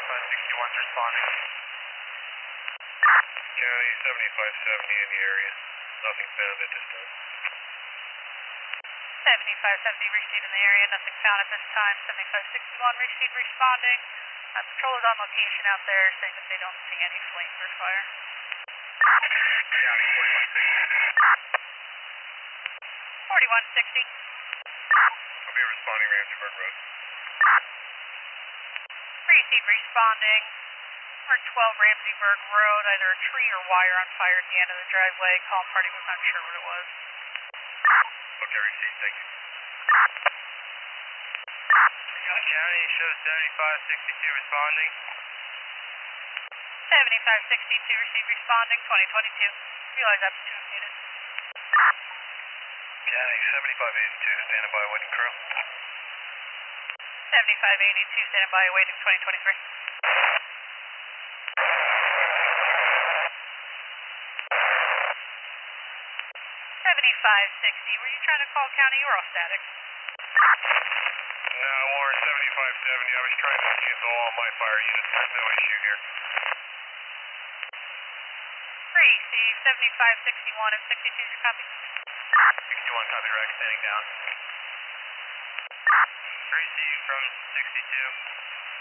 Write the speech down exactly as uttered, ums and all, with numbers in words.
seventy-five sixty-one's responding. County seventy-five seventy in the area. Nothing found at this time. seventy-five seventy received in the area, nothing found at this time. seventy-five sixty-one received responding. Uh, patrol is on location out there saying that they don't see any flames or fire. County forty-one sixty. forty-one sixty. I'll be responding Ramseyburg Road. Received responding. Or twelve Ramseyburg Road, either a tree or wire on fire at the end of the driveway. Call party was not sure what it was. Okay, received. Thank you. County shows seventy-five sixty-two responding. seventy-five sixty-two received responding, twenty twenty-two. Realize aptitude is needed. County seventy-five eighty-two, standing by waiting crew. seventy-five eighty-two, standing by awaiting twenty twenty-three. seventy-five sixty, were you trying to call county or all static? No, Warren seventy-five seventy. I was trying to cancel all my fire units. There's no issue here. Receive seventy-five sixty-one and sixty-two, your copy. sixty-one copy direct, standing down. Receive from sixty-two.